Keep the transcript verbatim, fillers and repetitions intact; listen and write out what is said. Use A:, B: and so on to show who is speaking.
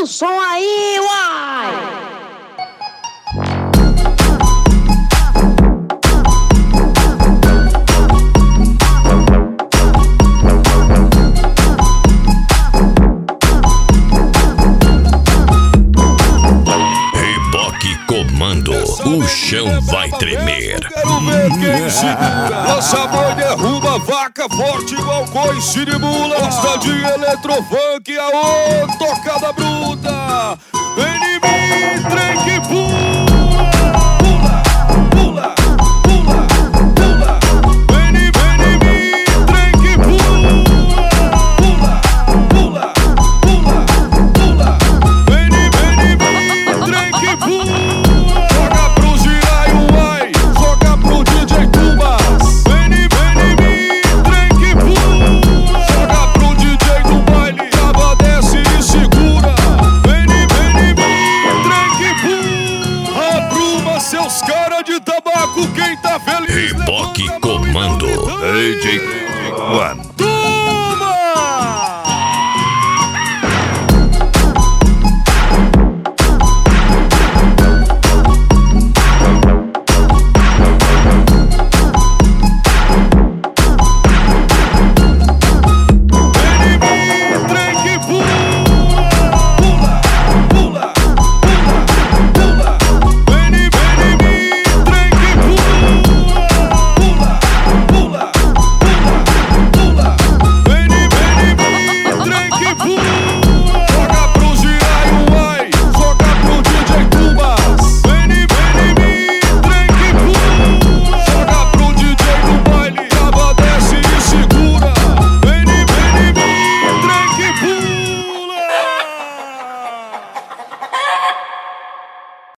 A: o som aí, uai!
B: Comando, o chão vai tremer.
C: Quero ver quem segura. Lança a boi, derruba a vaca, forte igual coice de mula. Gosta de eletrofunk, aô, tocada bruta. Vem em mim, trem que pula. Pula, pula, pula, pula. Vem em, vem em mim, trem que pula. Pula, pula, pula, pula. Vem em, vem em mim, trem que pula. Seus cara de tabaco, quem tá feliz?
B: Reboque Comando.
C: D J One.